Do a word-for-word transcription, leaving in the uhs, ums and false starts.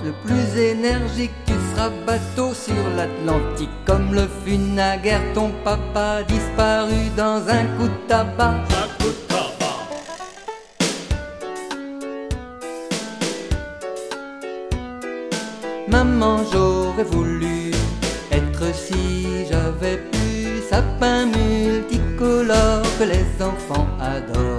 le plus énergique, tu feras bateau sur l'Atlantique. Comme le fut naguère ton papa, disparu dans un coup de tabac. Un coup de tabac. Maman, j'aurais voulu être si j'avais pu sapin multicolore que les enfants adorent.